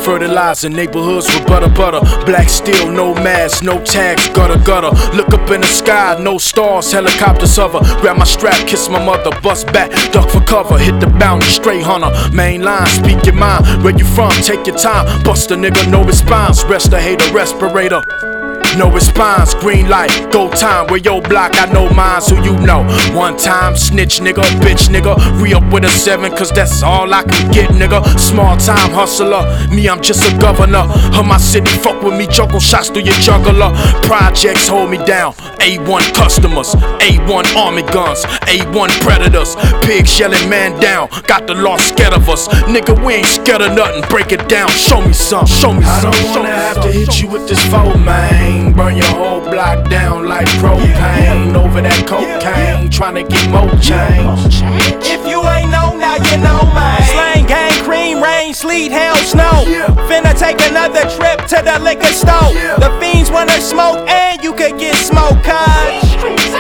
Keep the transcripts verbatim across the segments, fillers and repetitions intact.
Fertilizing neighborhoods with butter, butter. Black steel, no mask, no tags, gutter, gutter. Look up in the sky, no stars, helicopters hover. Grab my strap, kiss my mother, bust back, duck for cover. Hit the bounty, straight hunter. Main line, speak your mind. Where you from? Take your time. Bust a nigga, no response. Rest a hater, respirator. No response, green light, go time. Where your block, I know mines, who you know. One time, snitch nigga, bitch nigga. Re-up with a seven, cause that's all I can get, nigga. Small time hustler, me, I'm just a governor of my city, fuck with me, juggle shots through your juggler. Projects hold me down, A one customers, A one army guns, A one predators. Pigs yelling man down, got the law scared of us. Nigga, we ain't scared of nothing, break it down, show me some, show me some. I don't wanna have to hit you with this foe, man. Burn your whole block down like propane. Over that cocaine, tryna get more change. If you ain't know, now you know, man. Slang, gang, cream, rain, sleet, hail, snow. Finna take another trip to the liquor store. The fiends wanna smoke and you could get smoked, cuz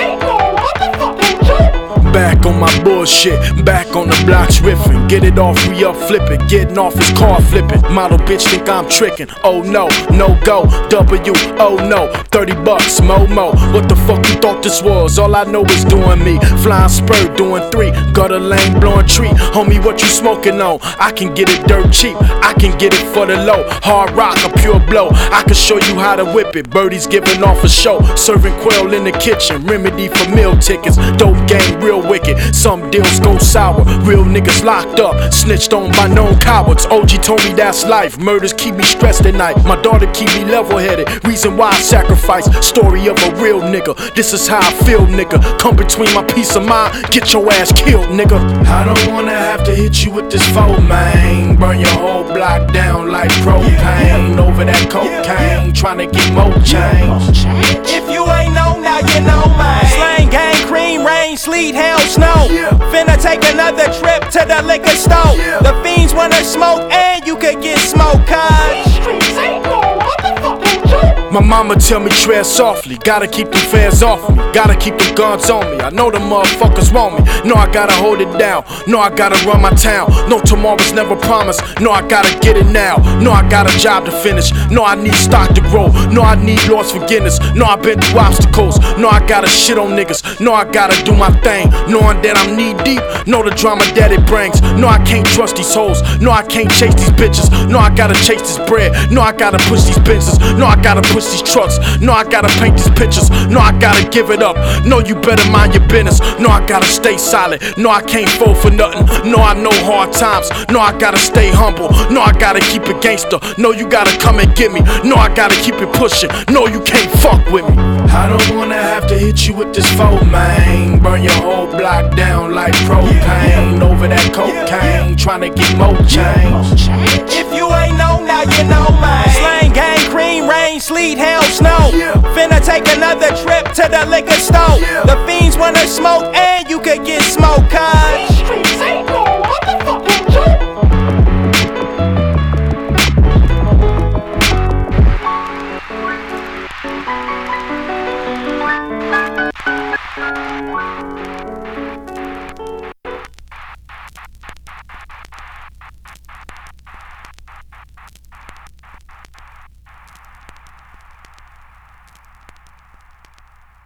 back on my bullshit, back on the blocks riffing. Get it off, re up, flip it. Getting off his car flipping. Model bitch think I'm tricking. Oh no, no go. W, oh no. thirty bucks, Momo. What the fuck you thought this was? All I know is doing me. Flying spur, doing three. Gutter lane, blowing tree. Homie, what you smoking on? I can get it dirt cheap. I can get it for the low. Hard rock, a pure blow. I can show you how to whip it. Birdies giving off a show. Serving quail in the kitchen. Remedy for meal tickets. Dope game, real wicked. Some deals go sour. Real niggas locked up, snitched on by known cowards. O G told me that's life. Murders keep me stressed at night. My daughter keep me level-headed. Reason why I sacrifice. Story of a real nigga. This is how I feel, nigga. Come between my peace of mind. Get your ass killed, nigga. I don't wanna have to hit you with this foe, man. Burn your whole block down like propane. Over that cocaine, tryna get more change. If you ain't know, now you know, man. Slang, gang, cream, rain, sleet, hail, snow. Finna take another trip to the liquor store. The fiends wanna smoke and you could get smoked, cuz my mama tell me tread softly, gotta keep them fans off me, gotta keep them guns on me. I know the motherfuckers want me, know I gotta hold it down, know I gotta run my town, know tomorrow's never promised, know I gotta get it now, know I got a job to finish, know I need stock to grow, know I need Lord's forgiveness, know I've been through obstacles, know I gotta shit on niggas, know I gotta do my thing, knowing that I'm knee deep, know the drama that it brings, know I can't trust these hoes, know I can't chase these bitches, know I gotta chase this bread, know I gotta push these benches, know I gotta push these trucks. No, I gotta paint these pictures. No, I gotta give it up. No, you better mind your business. No, I gotta stay solid. No, I can't fold for nothing. No, I know hard times. No, I gotta stay humble. No, I gotta keep it gangster. No, you gotta come and get me. No, I gotta keep it pushing. No, you can't fuck with me. I don't wanna have to hit you with this foe, man. Burn your whole block down like propane. Over that cocaine, tryna get more change. If you ain't know, now you know, man. Slang, gang, cream, rain, sleet, hail, snow. Finna take another trip to the liquor store. The fiends wanna smoke and you could get smoked, cuz